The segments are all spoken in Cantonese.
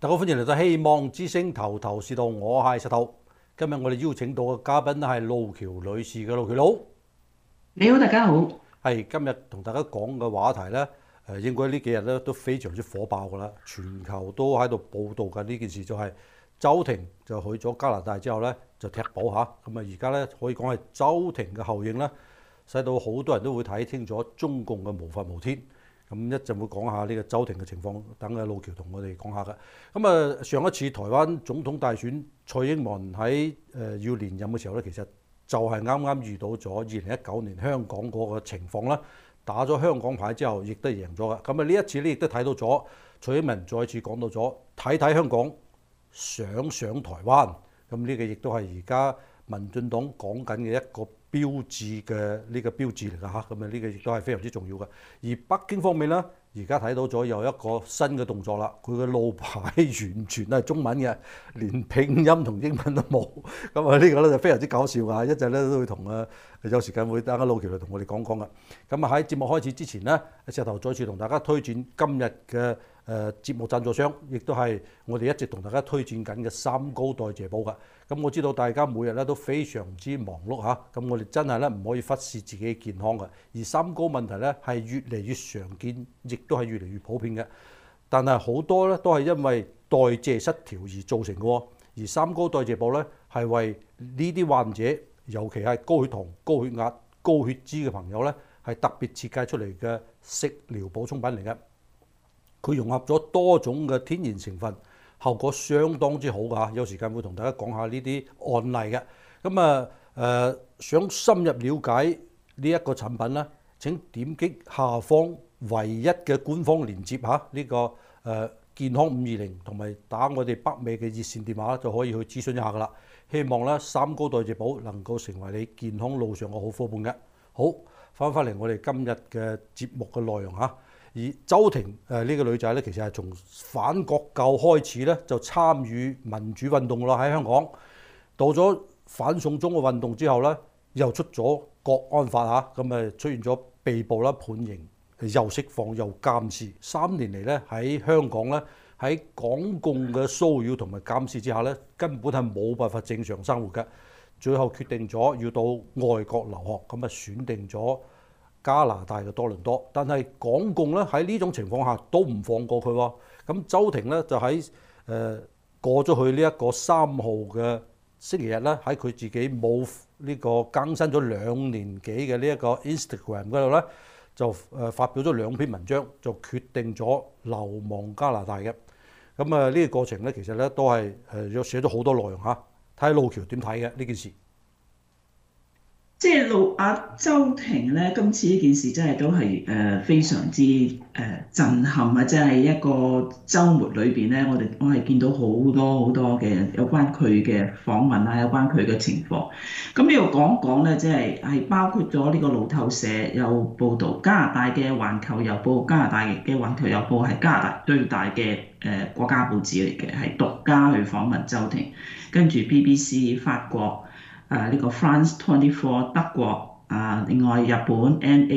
大家歡迎嚟到希望之星頭頭是道，我係石頭。今日我哋邀請到嘅嘉賓係路橋女士嘅路橋佬。 你好，大家好。 係今日同大家講嘅話題呢，應該呢幾日咧都非常之火爆㗎啦，全球都喺度報導緊呢件事，就係周庭就去咗加拿大之後呢，就踢保嚇，咁啊而家呢，可以講係周庭嘅後應啦，使到好多人都會睇清楚中共嘅無法無天。咁一陣會講下呢個周庭嘅情況，等阿路橋同我哋講下嘅。咁啊，上一次台灣總統大選，蔡英文喺要連任嘅時候咧，其實就係啱啱遇到咗2019年香港嗰個情況啦。打咗香港牌之後，亦都贏咗嘅。咁啊，呢一次咧亦都睇到咗蔡英文再次講到咗睇睇香港，想想台灣。咁呢個亦都係而家民進黨講緊嘅一個標誌嘅呢個標誌嚟㗎嚇，咁啊呢個亦都係非常之重要嘅。而北京方面呢，而家睇到咗有一個新嘅動作啦，佢嘅路牌完全係中文嘅，連拼音同英文都冇。咁啊呢個咧就非常之搞笑㗎，一陣咧都會同有時間會等阿路橋嚟同我哋講講㗎。咁啊喺節目開始之前呢，石頭再次同大家推薦今日嘅節目贊助商，亦都係我哋一直同大家推薦緊嘅三高代謝寶㗎。咁我知道大家每日咧都非常之忙碌嚇，咁我哋真係咧唔可以忽視自己嘅健康嘅。而三高問題咧係越嚟越常見，亦都係越嚟越普遍嘅。但係好多咧都係因為代謝失調而造成嘅喎。而三高代謝寶咧係為呢啲患者，尤其係高血糖、高血壓、高血脂嘅朋友咧，係特別設計出嚟嘅食療補充品嚟嘅。佢融合咗多種嘅天然成分，效果相當之好㗎。有時間會同大家講下呢啲案例嘅。咁想深入了解呢一個產品咧，請點擊下方唯一嘅官方連結嚇，呢個健康520，同埋打我哋北美嘅熱線電話就可以去諮詢一下㗎啦。希望咧三高代謝寶能夠成為你健康路上嘅好夥伴嘅。好，翻嚟我哋今日嘅節目嘅內容嚇。而周庭呢個女仔咧，其實係從反國教開始咧，就參與民主運動啦喺香港。到咗反送中嘅運動之後咧，又出咗國安法嚇，咁出現咗被捕啦、判刑、又釋放又監視。3年嚟咧喺香港咧，喺港共嘅騷擾同埋監視之下咧，根本係冇辦法正常生活嘅。最後決定咗要到外國留學，咁選定咗加拿大嘅多倫多，但係港共咧喺呢種情況下都唔放過佢喎。咁周庭咧就喺過咗去呢一個3號嘅星期日咧，喺佢自己冇呢個更新咗2年幾嘅呢一個 Instagram 嗰度咧，就發表咗2篇文章，就決定咗流亡加拿大嘅。咁呢個過程咧，其實咧都係寫咗好多內容嚇，睇下路橋點睇嘅呢件事。 即係周庭咧，今次呢件事真係都係非常之震撼啊！即係一個週末裏邊咧，我係見到好多好多嘅有關佢嘅訪問啊，有關佢嘅情況。咁呢度講講咧，即係包括咗呢個路透社有報導，加拿大嘅環球郵報，加拿大嘅環球郵報係加拿大最大嘅國家報紙嚟嘅，係獨家去訪問周庭，跟住 BBC 法國。呢個 France 24德國另外日本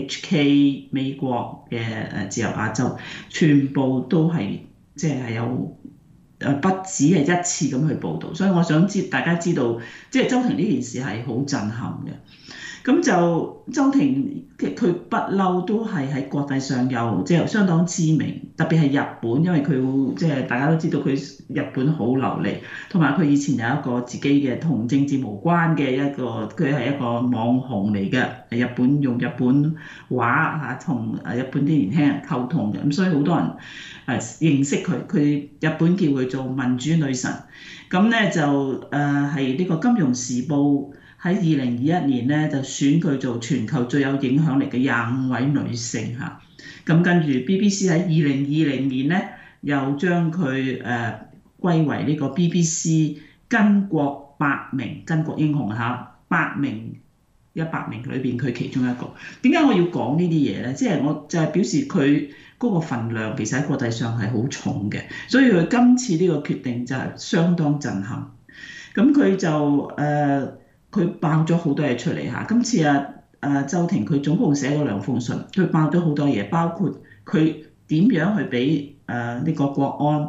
NHK 美國嘅自由亞洲，全部都係即係有不止係一次咁去報導，所以我想大家知道，即係周庭呢件事係好震撼嘅。咁就周庭佢不嬲都係喺國際上有即係相當知名，特別係日本，因為佢即係大家都知道佢日本好流利，同埋佢以前有一個自己嘅同政治無關嘅佢係一個網紅嚟嘅，日本用日本話同日本啲年輕人溝通嘅，咁所以好多人認識佢，佢日本叫佢做民主女神。咁咧就係呢個《金融時報》喺2021年咧就選佢做全球最有影響力嘅25位女性嚇。咁跟住 BBC 喺2020年咧又將佢歸為呢個 BBC 巾幗100名巾幗英雄嚇，100名裏邊佢其中一個。點解我要講呢啲嘢咧？即係我就係表示佢嗰個份量其實喺國際上係好重嘅，所以佢今次呢個決定就係相當震撼。咁佢就佢爆咗好多嘢出嚟嚇。今次周庭佢總共寫咗2封信，佢爆咗好多嘢，包括佢點樣去俾呢個國安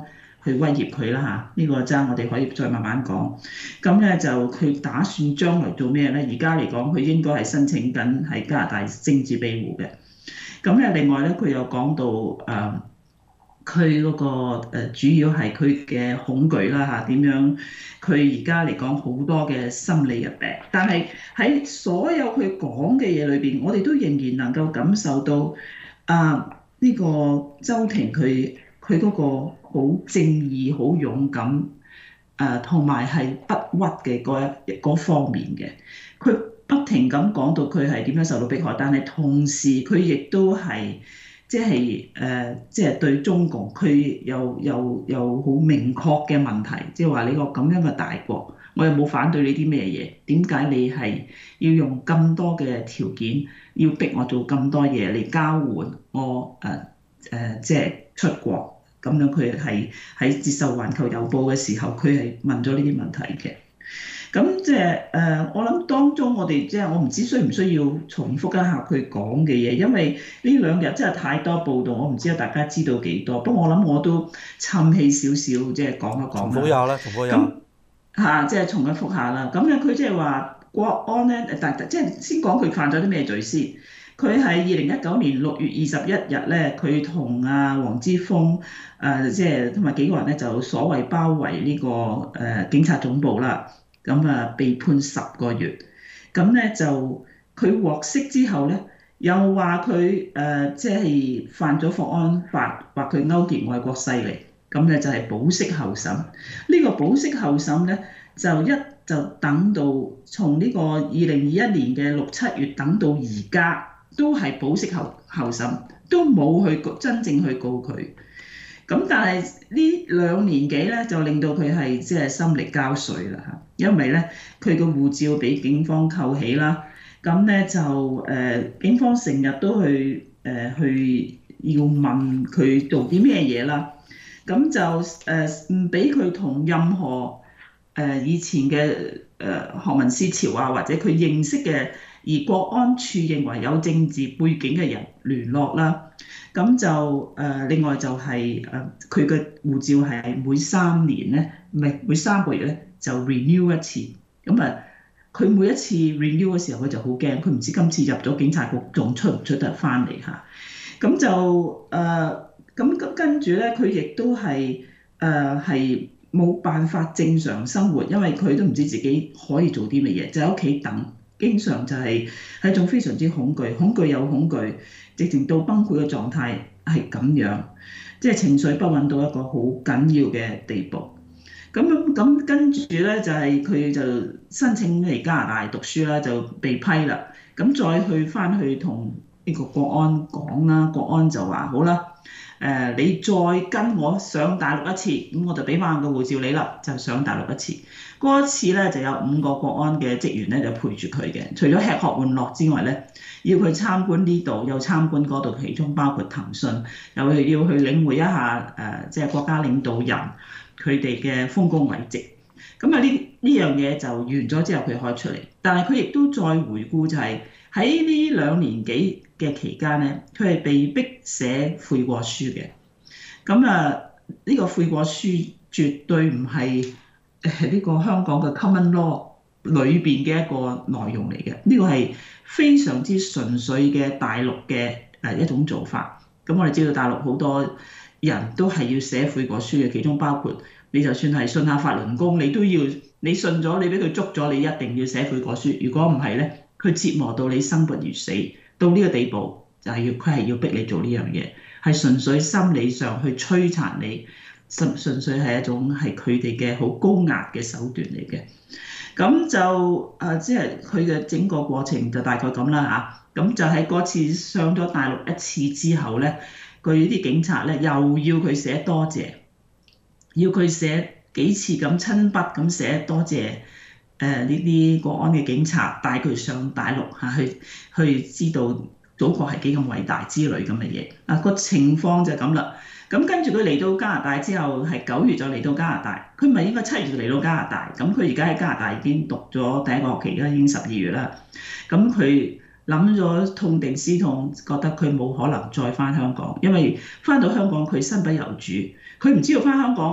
去威脅佢啦嚇。呢個爭我哋可以再慢慢講。咁咧就佢打算將來做咩咧？而家嚟講，佢應該係申請緊喺加拿大政治庇護嘅。咁咧另外咧，佢又講到佢嗰個主要係佢嘅恐懼啦嚇，點樣佢而家嚟講好多嘅心理嘅病，但係喺所有佢講嘅嘢裏邊，我哋都仍然能夠感受到呢個周庭佢嗰個好正義、好勇敢同埋係不屈嘅嗰方面嘅，佢不停咁講到佢係點樣受到迫害，但係同時佢亦都係。即係對中共，佢有好明確嘅問題，即係話你個咁樣嘅大國，我又冇反對你啲咩嘢，點解你係要用咁多嘅條件，要逼我做咁多嘢嚟交換我即係出國咁樣？佢係喺接受環球郵報嘅時候，佢係問咗呢啲問題嘅。咁即係我諗當中我哋即係我唔知需唔需要重複一下佢講嘅嘢，因為呢兩日真係太多報道，我唔知道大家知道幾多。不過我諗我都氹氣少少，即係講一講啦。 重複下啦，重複下。 咁即係重複下啦。咁咧佢即係話國安咧，即係先講佢犯咗啲咩罪先。佢係2019年6月21日咧，佢同黃之鋒即係同埋幾個人咧就所謂包圍呢個警察總部啦。咁被判10個月，咁咧就佢獲釋之後咧，又話佢即係犯咗國安法，話佢勾結外國勢力，咁咧就係保釋候審。呢個保釋候審咧就等到從呢個2021年嘅6、7月等到而家，都係保釋候審，都冇去真正去告佢。咁但係呢2年幾咧，就令到佢係即係心力交瘁啦嚇，因為咧佢個護照俾警方扣起啦，咁咧就警方成日都去要問佢做啲咩嘢啦，咁就唔俾佢同任何以前嘅學民思潮啊，或者佢認識嘅而國安處認為有政治背景嘅人聯絡啦。咁就另外就係佢嘅護照係每3年咧，唔係每3個月咧就 renew 一次。咁佢每一次 renew 嘅時候，佢就好驚，佢唔知今次入咗警察局仲出唔出得翻嚟嚇。咁就咁跟住咧，佢亦都係冇辦法正常生活，因為佢都唔知自己可以做啲乜嘢，就喺屋企等。經常就係一種非常之恐懼，恐懼有恐懼，直情到崩潰嘅狀態係咁樣，即係情緒不穩到一個好緊要嘅地步。咁跟住咧就係佢就申請嚟加拿大讀書啦，就被批啦。咁再翻去同呢個國安講啦，國安就話好啦，你再跟我上大陸一次，咁我就俾翻個護照你啦，就上大陸一次。嗰一次咧就有5個國安嘅職員咧就陪住佢嘅，除咗吃喝玩樂之外咧，要佢參觀呢度，又參觀嗰度，其中包括騰訊，又要去領會一下即係國家領導人佢哋嘅豐功偉績。咁呢樣嘢就完咗之後，佢可以出嚟，但係佢亦都再回顧就係喺呢2年幾嘅期間咧，佢係被逼寫悔過書嘅。咁呢個悔過書絕對唔係呢個香港嘅 common law 裏邊嘅一個內容嚟嘅，呢個係非常之純粹嘅大陸嘅一種做法。咁我哋知道大陸好多人都係要寫悔過書嘅，其中包括你就算係信下法輪功，你都要你信咗，你俾佢捉咗，你一定要寫悔過書。如果唔係咧，佢折磨到你生不如死，到呢個地步就係佢係要逼你做呢樣嘢，係純粹心理上去摧殘你。純粹係一種係佢哋嘅好高壓嘅手段嚟嘅。咁就即係佢嘅整個過程就大概咁啦嚇。咁就喺嗰次上咗大陸一次之後咧，佢啲警察咧又要佢寫多謝，要佢寫幾次咁親筆咁寫多謝呢啲國安嘅警察帶佢上大陸嚇，去知道祖國係幾咁偉大之類咁嘅嘢。個情況就係咁啦。咁跟住佢嚟到加拿大之後，係9月就嚟到加拿大。佢唔係應該7月就嚟到加拿大。咁佢而家喺加拿大已經讀咗第1個學期，而家已經12月啦。咁佢諗咗痛定思痛，覺得佢冇可能再翻香港，因為翻到香港佢身不由主，佢唔知道翻香港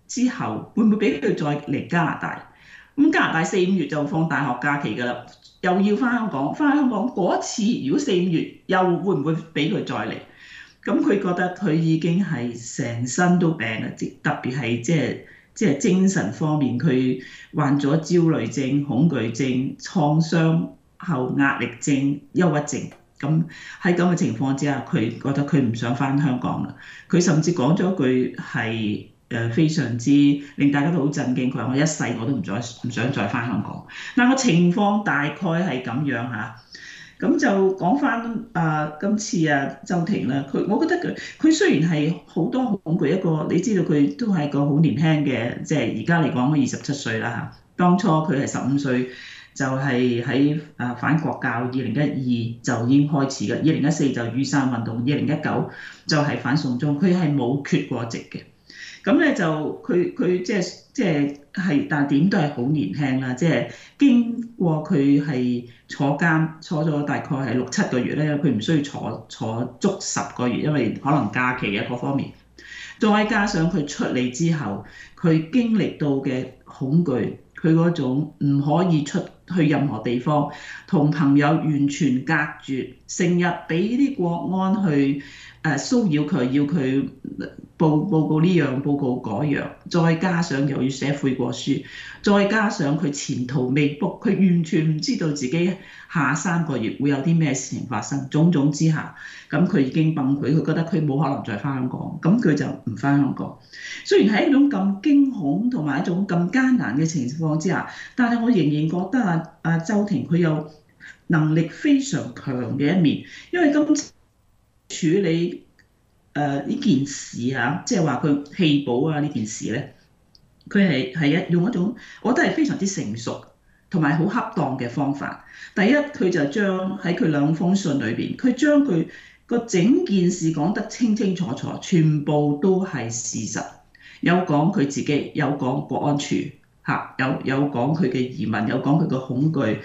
之後，會唔會俾佢再嚟加拿大？咁加拿大4、5月就放大學假期㗎啦，又要翻香港，翻香港嗰次如果4、5月又會唔會俾佢再嚟？咁佢覺得佢已經係成身都病啦，特別係即係精神方面，佢患咗焦慮症、恐懼症、創傷後壓力症、憂鬱症。咁喺咁嘅情況之下，佢覺得佢唔想翻香港啦。佢甚至講咗句係非常之令大家都好震驚，佢話我一世我都唔想再翻香港。嗱，個情況大概係咁樣嚇。咁就講翻今次周庭啦，我覺得佢雖然係好多恐懼，一個你知道佢都係個好年輕嘅，即係而家嚟講都27歲啦嚇。當初佢係15歲，就係喺反國教2012就已經開始嘅，2014就雨傘運動，2019就係反送中，佢係冇缺過席嘅。咁咧就佢即係，但點都係好年輕啦。即係經過佢係坐咗大概係6、7個月咧，佢唔需要坐足10個月，因為可能假期各方面。再加上佢出嚟之後，佢經歷到嘅恐懼，佢嗰種唔可以出去任何地方，同朋友完全隔絕，成日俾啲國安去騷擾佢，要佢報告呢樣報告嗰樣，再加上又要寫悔過書，再加上佢前途未卜，佢完全唔知道自己下3個月會有啲咩事情發生，種種之下，咁佢已經崩潰，佢覺得佢冇可能再翻香港，咁佢就唔翻香港。雖然喺一種咁驚恐同埋一種咁艱難嘅情況之下，但係我仍然覺得阿周庭佢有能力非常強嘅一面，因為今次處理呢件事嚇，即係話佢棄保呢件事咧，佢係用一種我覺得係非常之成熟同埋好恰當嘅方法。第一，佢就將喺佢2封信裏邊，佢將佢個整件事講得清清楚楚，全部都係事實，有講佢自己，有講國安處嚇，有講佢嘅疑問，有講佢嘅恐懼，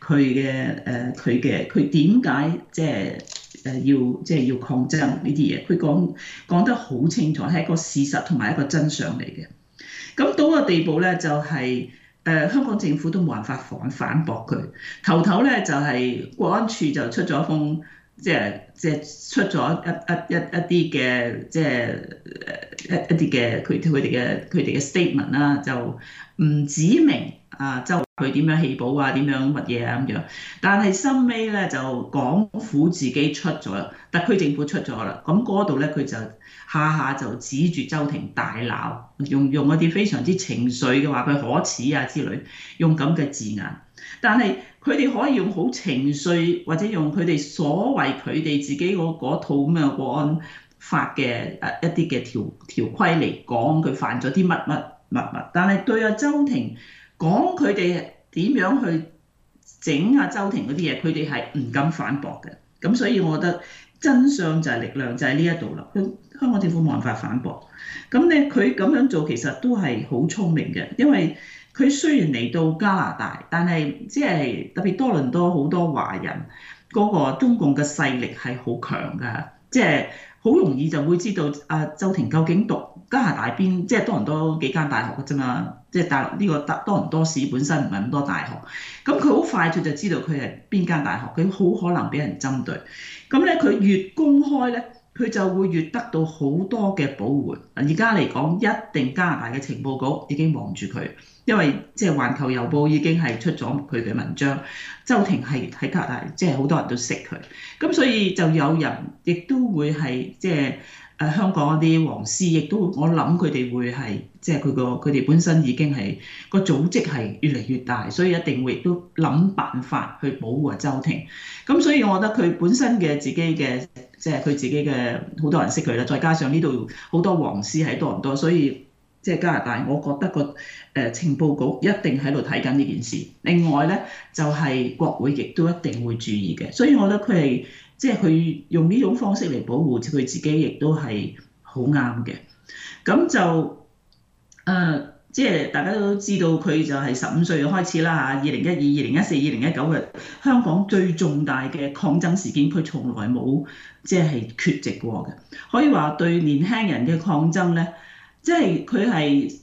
佢點解要抗爭呢啲嘢，佢講得好清楚，係一個事實同埋一個真相嚟嘅。咁到個地步咧，就係香港政府都冇辦法反駁佢。頭咧就係國安處就出咗封，即係出咗一啲嘅，即係一啲嘅佢哋嘅 statement 啦，就唔指明就佢點樣棄保點樣乜嘢咁樣。但係收尾咧就港府自己出咗，特區政府出咗啦。咁嗰度咧佢就下就指住周庭大鬧，用一啲非常之情緒嘅話佢可恥之類，用咁嘅字眼。但係佢哋可以用好情緒，或者用佢哋所謂佢哋自己嗰套咁嘅國安法嘅一啲嘅條規嚟講，佢犯咗啲乜。但係對周庭講佢哋點樣去整周庭嗰啲嘢，佢哋係唔敢反駁嘅。咁所以我覺得真相就係力量，就喺呢一度啦。香港政府冇辦法反駁。咁咧佢咁樣做其實都係好聰明嘅，因為佢雖然嚟到加拿大，但係即係特別多倫多好多華人嗰個中共嘅勢力係好強㗎，即係好容易就會知道周庭究竟讀加拿大邊，即係多倫多幾間大學嘅啫嘛，即係大陸呢個多倫多市本身唔係咁多大學，咁佢好快就知道佢係邊間大學，佢好可能俾人針對。咁咧佢越公開咧，佢就會越得到好多嘅保護。而家嚟講，一定加拿大嘅情報局已經望住佢，因為即係環球郵報已經係出咗佢嘅文章，周庭係喺加拿大，即係好多人都識佢，咁所以就有人亦都會係即係香港嗰啲黃絲，亦都我諗佢哋會係即係佢哋本身已經係個組織係越嚟越大，所以一定會亦都諗辦法去保護周庭。咁所以我覺得佢本身嘅自己嘅即係佢自己嘅好多人識佢啦，再加上呢度好多黃絲喺多倫多，所以即係加拿大，我覺得個情報局一定喺度睇緊呢件事。另外咧就係國會亦都一定會注意嘅，所以我覺得佢係即係佢用呢種方式嚟保護佢自己，亦都係好啱嘅。咁就即係大家都知道佢就係15歲開始啦嚇，2012、2014、2019嘅香港最重大嘅抗爭事件，佢從來冇即係缺席過嘅。可以話對年輕人嘅抗爭咧，即係佢係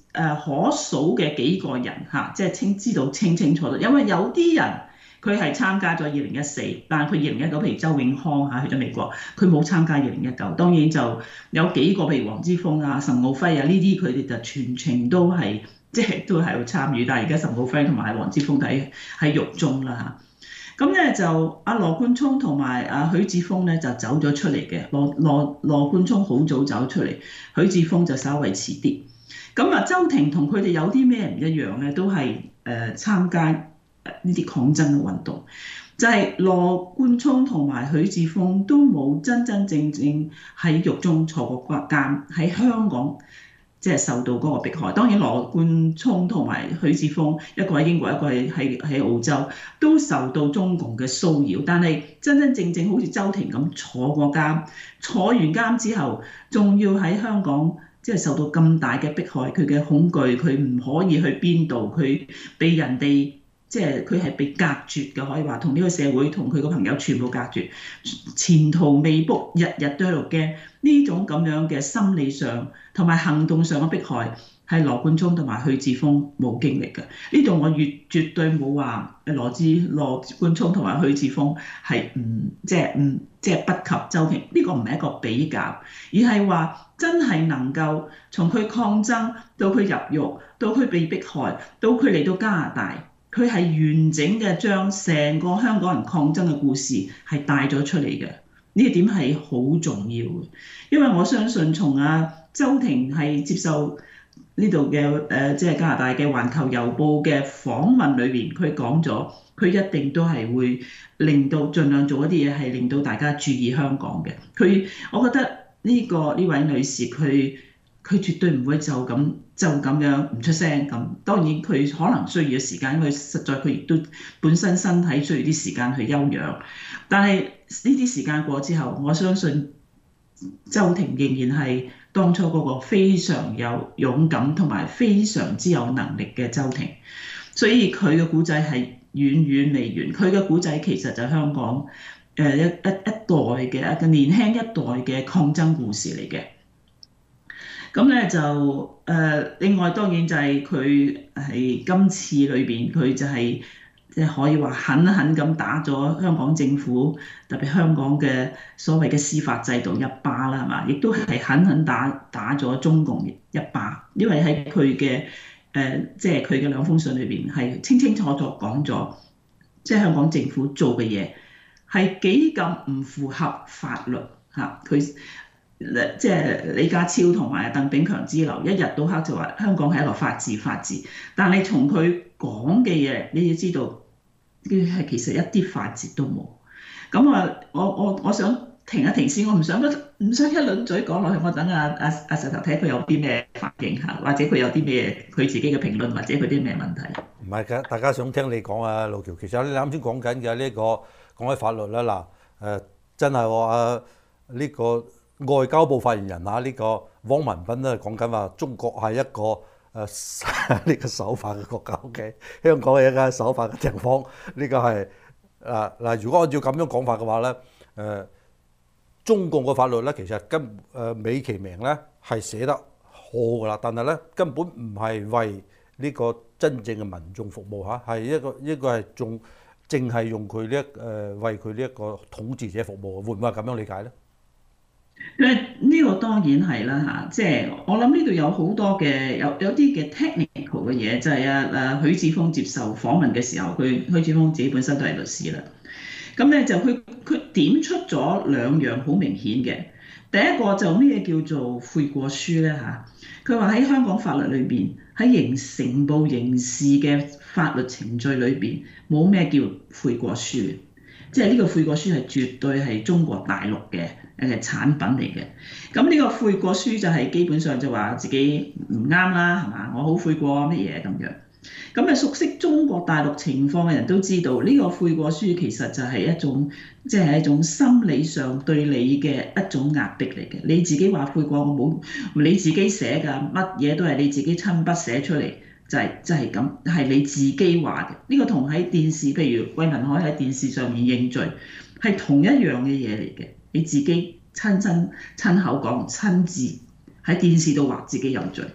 可數嘅幾個人嚇，即係知道清清楚楚，因為有啲人佢係參加咗2014，但係佢2019譬如周永康嚇去咗美國，佢冇參加2019。當然就有幾個譬如黃之鋒啊、岑敖暉啊呢啲，佢哋就全程都係即係都係去參與，但係而家岑敖暉同埋黃之鋒喺獄中啦嚇。咁咧就阿羅冠聰同埋阿許智峰咧就走咗出嚟嘅，羅冠聰好早走出嚟，許智峰就稍微遲啲。咁啊，周庭同佢哋有啲咩唔一樣咧？都係參加呢啲抗爭嘅運動，就係羅冠聰同埋許智峰都冇真真正正喺獄中坐過監，喺香港即係受到嗰個迫害。當然羅冠聰同埋許智峰，一個喺英國，一個喺澳洲，都受到中共嘅騷擾。但係真真正正好似周庭咁坐過監，坐完監之後，仲要喺香港。即係受到咁大嘅迫害，佢嘅恐懼，佢唔可以去邊度，佢被人哋即係佢係被隔絕嘅，可以話同呢個社會同佢個朋友全部隔絕，前途未卜，日日都喺度驚。呢種咁樣嘅心理上同埋行動上嘅迫害，係羅冠聰同埋許智峰冇經歷嘅。呢度我絕對冇話羅冠聰同埋許智峰係即係不及周庭。呢個唔係一個比較，而係話。真係能夠從佢抗爭到佢入獄，到佢被迫害，到佢嚟到加拿大，佢係完整嘅將成個香港人抗爭嘅故事係帶咗出嚟嘅。呢個點係好重要嘅，因為我相信從周庭係接受呢度嘅即係加拿大嘅《環球郵報》嘅訪問裏邊，佢講咗，佢一定都係會令到盡量做一啲嘢係令到大家注意香港嘅。我覺得。呢位女士佢絕對唔會就咁樣唔出聲咁。當然佢可能需要時間，因為實在佢亦都本身身體需要啲時間去休養。但係呢啲時間過之後，我相信周庭仍然係當初嗰個非常有勇敢同埋非常之有能力嘅周庭。所以佢嘅故仔係遠遠未完。佢嘅故仔其實就係香港。一代嘅一個年輕一代嘅抗爭故事嚟嘅，咁咧就另外當然就係佢係今次裏邊佢就係即係可以話狠狠咁打咗香港政府，特別香港嘅所謂嘅司法制度一巴啦，係嘛？亦都係狠狠打咗中共一巴，因為喺佢嘅即係佢嘅兩封信裏邊係清清楚楚講咗，即係香港政府做嘅嘢。係幾咁唔符合法律嚇？佢即係李家超同埋鄧炳強之流，一日到黑就話香港係一個法治。但係從佢講嘅嘢，你要知道，佢係其實一啲法治都冇。咁我想停一停先，我唔想一輪嘴講落去，我等阿石頭睇佢有啲咩反應嚇，或者佢有啲咩佢自己嘅評論，或者佢啲咩問題。 唔係㗎，大家想聽你講啊，路橋。其實你啱先講緊嘅呢個。講起法律啦，真係話呢個外交部發言人呢個汪文斌咧講緊話，中國係一個呢個守法嘅國家。OK， 香港係一個守法嘅地方。呢個係嗱，如果按照咁樣講法嘅話咧，中共嘅法律咧其實美其名咧係寫得好㗎啦，但係咧根本唔係為呢個真正嘅民眾服務嚇，係一個係淨係用佢為佢呢一個統治者服務，會唔會係咁樣理解咧？ 呢個當然係啦嚇，即係我諗呢度有好多嘅有啲嘅 technical 嘅嘢，就係許智峰接受訪問嘅時候，許智峰自己本身都係律師啦。咁咧就佢點出咗兩樣好明顯嘅，第一個就咩叫做悔過書咧嚇？佢話喺香港法律裏邊，喺成部刑事嘅法律程序裏邊，冇咩叫悔過書嘅，即係呢個悔過書係絕對係中國大陸嘅產品嚟嘅。咁呢個悔過書就係基本上就話自己唔啱啦，係嘛？我好悔過乜嘢咁樣。咁熟悉中國大陸情況嘅人都知道，呢個悔過書其實就係一種即係一種心理上對你嘅一種壓迫嚟嘅。你自己話悔過，我冇你自己寫㗎，乜嘢都係你自己親筆寫出嚟，就係咁，係你自己話嘅。呢個同喺電視，譬如魏文海喺電視上面認罪，係同一樣嘅嘢嚟嘅。你自己親口講，親自喺電視度話自己有罪。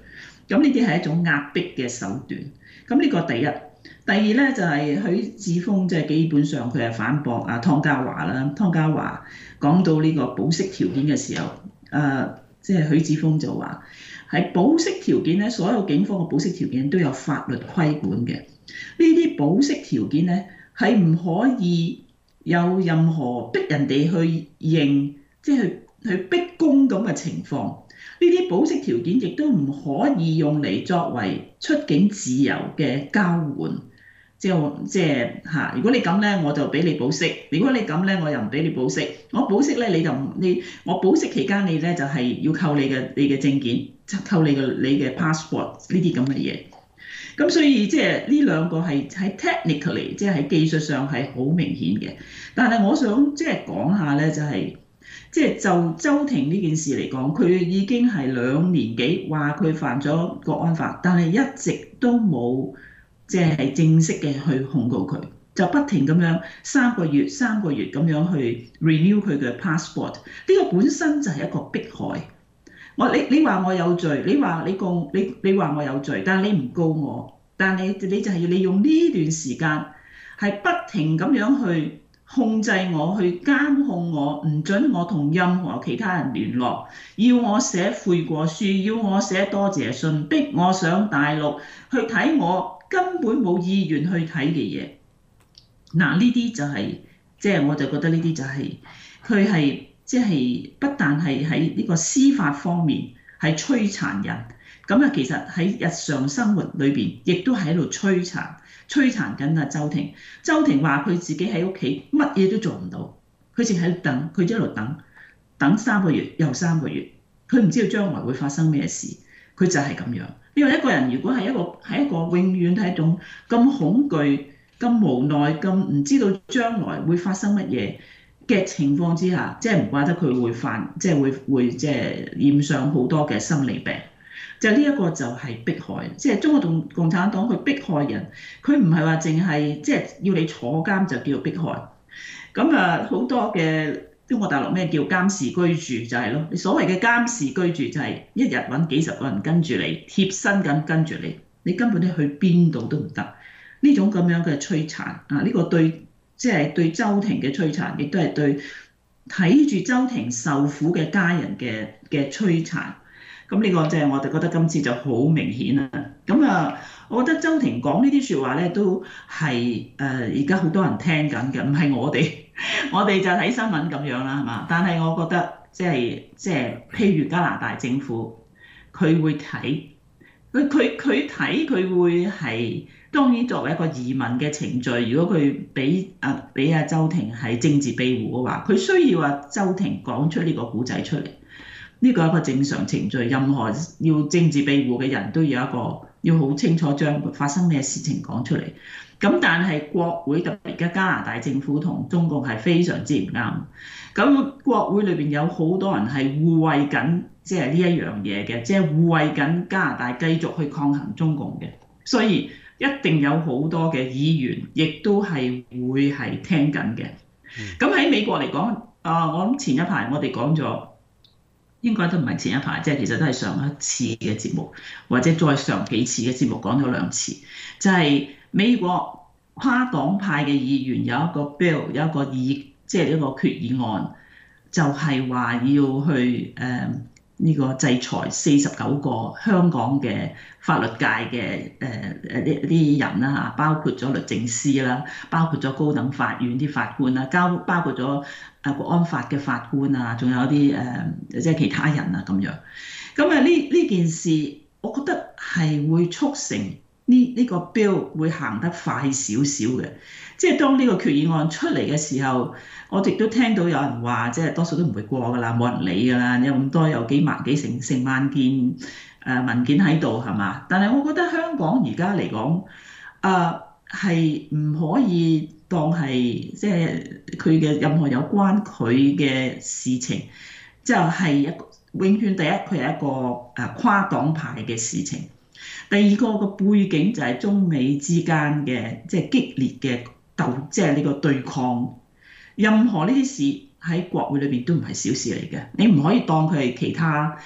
咁呢啲係一種壓迫嘅手段。咁呢個第一。第二咧就係許智峰，即係基本上佢係反駁啊湯家驊啦。湯家驊講到呢個保釋條件嘅時候，即係許智峰就話喺保釋條件咧，所有警方嘅保釋條件都有法律規管嘅。呢啲保釋條件咧係唔可以有任何逼人哋去認，即係去逼供咁嘅情況。呢啲保釋條件亦都唔可以用嚟作為出境自由嘅交換。即係嚇，如果你咁咧，我就俾你保釋；如果你咁咧，我又唔俾你保釋。我保釋咧，我保釋期間你咧就係要扣你嘅證件，扣你嘅 passport 呢啲咁嘅嘢。咁所以即係呢兩個係喺 technically 即係喺技術上係好明顯嘅。但係我想即係講下咧，就係即係就周庭呢件事嚟講，佢已經係2年幾話佢犯咗國安法，但係一直都冇即係正式嘅去控告佢，就不停咁樣3個月咁樣去 renew 佢嘅 passport。呢個本身就係一個迫害。你話我有罪，你話我有罪，但係你唔告我，但係你就係要利用呢段時間係不停咁樣去控制我，去監控我，唔准我同任何其他人聯絡，要我寫悔過書，要我寫多謝信，逼我上大陸去睇我根本冇意願去睇嘅嘢。嗱，呢啲就係即係我就覺得呢啲就係佢係即係不但係喺呢個司法方面係摧殘人，咁啊其實喺日常生活裏邊亦都喺度摧殘緊啊周庭。周庭話佢自己喺屋企乜嘢都做唔到，佢淨係等，佢一路等3個月又3個月，佢唔知道將來會發生咩事，佢就係咁樣。因為一個人如果係一個永遠係一種咁恐懼、咁無奈、咁唔知道將來會發生乜嘢嘅情況之下，即係唔怪得佢會即係會即係染上好多嘅心理病。就呢一個就係迫害，即係中國共產黨佢迫害人，佢唔係話淨係即係要你坐監就叫迫害。咁啊好多嘅中國大陸咩叫監視居住就係咯，你所謂嘅監視居住就係一日揾幾10個人跟住你，貼身咁跟住你，你根本你去邊度都唔得。呢種咁樣嘅摧殘啊，呢個即係對周庭嘅摧殘，亦都係對睇住周庭受苦嘅家人嘅摧殘。咁呢個即係我哋覺得今次就好明顯啦。咁啊，我覺得周庭講呢啲説話咧，都係而家好多人聽緊嘅，唔係我哋，我哋就睇新聞咁樣啦，係嘛？但係我覺得即係譬如加拿大政府，佢會睇，佢睇佢會係當然作為一個移民嘅程序，如果佢俾周庭係政治庇護嘅話，佢需要周庭講出呢個故仔出嚟。呢個係一個正常程序，任何要政治庇護嘅人都要好清楚將發生咩事情講出嚟。咁但係國會特別嘅加拿大政府同中共係非常之唔啱。咁國會裏邊有好多人係護衛緊即係呢一樣嘢嘅，即係護衛緊加拿大繼續去抗衡中共嘅。所以一定有好多嘅議員亦都係會係聽緊嘅。咁喺美國嚟講，我諗前一排我哋講咗。應該都唔係前一排，即係其實都係上一次嘅節目，或者再上幾次嘅節目講咗2次，就係美國跨黨派嘅議員有一個 bill， 有一個即係一個決議案，就係話要去呢個制裁49個香港嘅法律界嘅呢啲人啦嚇，包括咗律政司啦，包括咗高等法院啲法官啦，包括咗國安法嘅法官啊，仲有啲即係其他人啊咁樣。咁啊呢件事，我覺得係會促成呢個 bill 會行得快少少嘅。即係當呢個決議案出嚟嘅時候，我亦都聽到有人話，即係多數都唔會過㗎啦，冇人理㗎啦，有咁多有幾萬幾成萬件文件喺度係嘛？但係我覺得香港而家嚟講，係唔可以當係即係佢嘅任何有關佢嘅事情，就係永遠第一佢係一個跨黨派嘅事情，第二個背景就係中美之間嘅即係激烈嘅即係呢個對抗。任何呢啲事喺國會裏邊都唔係小事嚟嘅，你唔可以當佢係其他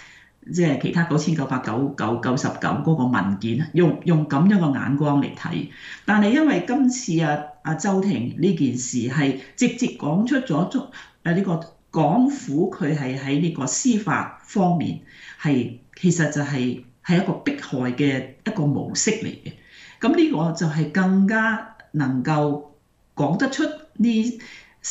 即係其他9,999嗰個文件，用咁樣嘅眼光嚟睇。但係因為今次阿周庭呢件事係直接講出咗呢個港府佢係喺呢個司法方面其實就係一個迫害嘅一個模式嚟嘅。咁呢個就係更加能夠講得出呢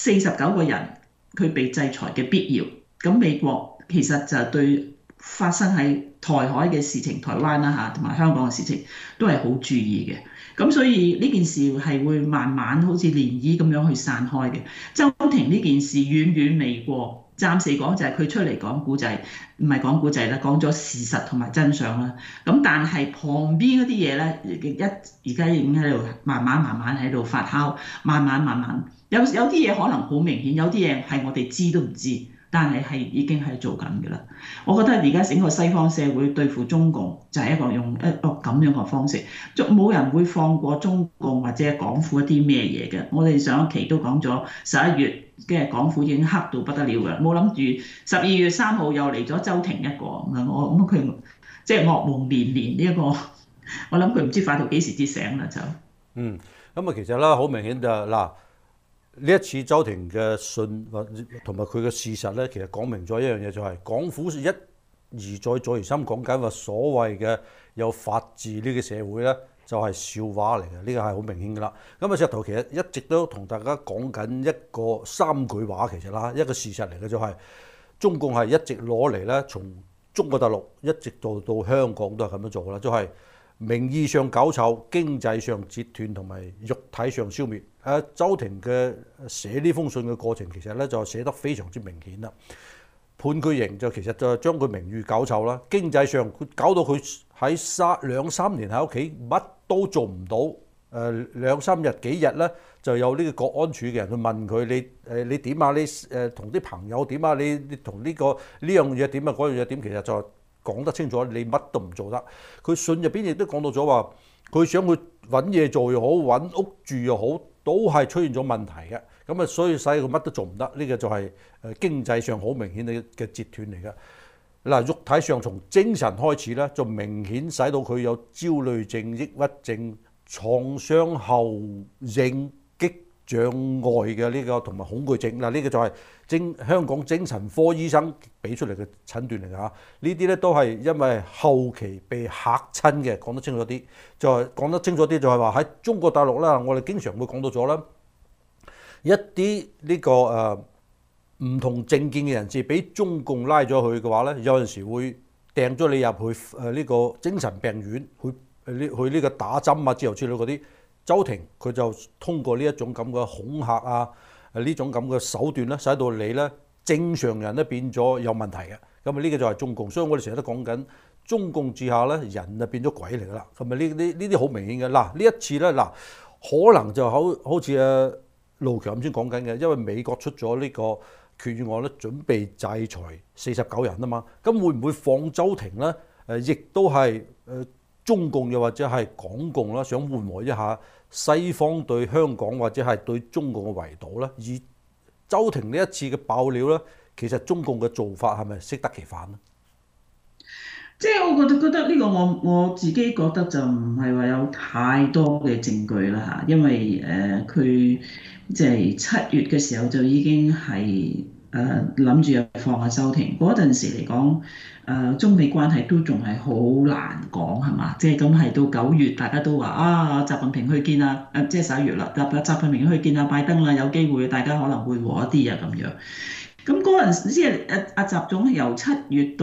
49個人佢被制裁嘅必要。咁美國其實就對發生喺台海嘅事情、台灣啦嚇，同埋香港嘅事情都係好注意嘅。咁所以呢件事係會慢慢好似漣漪咁樣去散開嘅。周庭呢件事遠遠未過。暫時講就係佢出嚟講古仔，唔係講古仔啦，講咗事實同埋真相啦。咁但係旁邊嗰啲嘢咧，而家已經喺度慢慢喺度發酵，慢慢有啲嘢可能好明顯，有啲嘢係我哋知都唔知，但係已經係做緊㗎啦。我覺得而家整個西方社會對付中共就係用一個咁樣嘅方式，冇人會放過中共或者港府一啲咩嘢嘅。我哋上一期都講咗11月。嘅港府已經黑到不得了㗎，冇諗住12月3號又嚟咗周庭一個，我諗佢即係噩夢連連呢一個，我諗佢唔知發到幾時至醒啦就。 咁其實啦，好明顯就嗱呢一次周庭嘅信同埋佢嘅事實咧，其實講明咗一樣嘢，就係港府一而再而三講緊話所謂嘅有法治呢個社會咧，就係笑話嚟嘅，呢個係好明顯㗎啦。咁石頭其實一直都同大家講緊一個3句話，其實啦一個事實嚟嘅，就係中共係一直攞嚟咧，從中國大陸一直到香港都係咁樣做啦，就係名義上搞臭，經濟上截斷同埋肉體上消滅。周庭嘅寫呢封信嘅過程其實咧就寫得非常之明顯啦。判佢刑就其實就將佢名譽搞臭啦，經濟上佢搞到佢喺2-3年喺屋企乜都做唔到。2-3日幾日咧就有呢個國安處嘅人去問佢，你點啊？你同啲朋友點啊？你同呢樣嘢點啊？嗰樣嘢點？其實就講得清楚，你乜都唔做得。佢信入邊亦都講到咗話，佢想去揾嘢做又好，揾屋住又好，都係出現咗問題嘅。咁所以使佢乜都做唔得。呢個就係經濟上好明顯嘅截斷嚟嘅。嗱，肉體上從精神開始咧，就明顯使到佢有焦慮症、抑鬱症、創傷後應激障礙嘅呢個同埋恐懼症。嗱，呢個就係香港精神科醫生俾出嚟嘅診斷嚟㗎嚇。呢啲咧都係因為後期被嚇親嘅，講得清楚啲。就係講得清楚啲，就係話喺中國大陸啦，我哋經常會講到咗啦，一啲呢個唔同政見嘅人士俾中共拉咗去嘅話咧，有陣時會掟咗你入去呢個精神病院去呢個打針啊之類嗰啲。周庭佢就通過呢一種咁嘅恐嚇啊呢種咁嘅手段咧，使到你咧正常人咧變咗有問題嘅。咁呢個就係中共，所以我哋成日都講緊中共治下咧，人就變咗鬼嚟㗎啦。咁呢啲好明顯嘅。嗱，呢一次咧可能就好似盧強先講緊嘅，因為美國出咗呢個決議案咧，準備制裁49人啊嘛。咁會唔會放周庭咧？亦都係中共又或者係港共啦，想緩和一下西方對香港或者係對中共嘅圍堵咧。而周庭呢一次嘅爆料咧，其實中共嘅做法係咪適得其反咧？ 即係我覺得呢個我自己覺得就唔係話有太多嘅證據啦嚇，因為佢即係7月嘅時候就已經係諗住放下周庭嗰陣時嚟講，中美關係都仲係好難講係嘛？即係咁係到9月，大家都話習近平去見即係11月啦，習近平去見拜登啦，有機會大家可能會和一啲咁樣。咁嗰陣時即係阿習總由7月到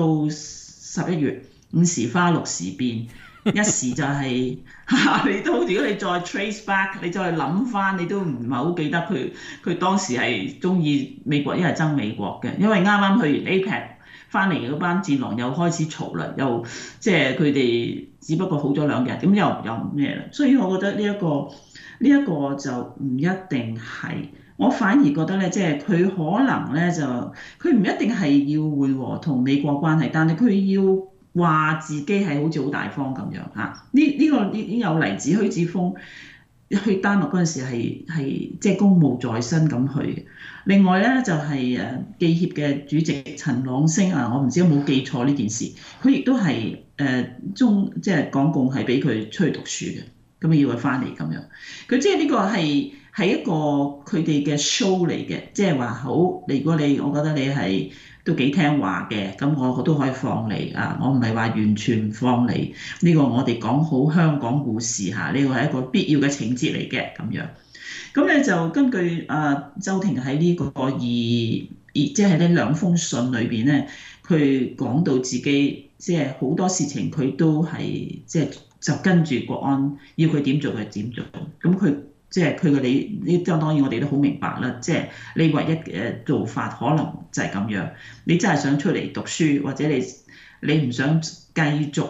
11月5時花6時變，一時就係你都，如果你再 trace back， 你再諗翻，你都唔係好記得佢當時係中意美國，一係憎美國嘅，因為啱啱去完 APEC 翻嚟嗰班戰狼又開始嘈啦，又即係佢哋只不過好咗2日，咁又咩啦？所以我覺得呢一個就唔一定係。我反而覺得咧，即係佢可能咧就佢唔一定係要緩和同美國關係，但係佢要話自己係好似好大方咁樣嚇。呢個已經有例子，許智峰去丹麥嗰陣時係即係公務在身咁去。另外咧就係記協嘅主席陳朗升啊，我唔知有冇記錯呢件事，佢亦都係即係港共係俾佢出去讀書嘅，咁啊要佢翻嚟咁樣。佢即係呢個係一個佢哋嘅 show 嚟嘅，即係話好，如果我覺得你係都幾聽話嘅，咁我都可以放你啊！我唔係話完全唔放你，呢個我哋講好香港故事嚇，呢個係一個必要嘅情節嚟嘅咁樣。咁咧就根據周庭喺呢個即係呢兩封信裏邊咧，佢講到自己即係好多事情佢都係即係就跟住國安要佢點做佢點做，咁佢。即係佢嘅呢當然我哋都好明白啦。即係你唯一嘅做法可能就係咁樣。你真係想出嚟讀書，或者你唔想繼續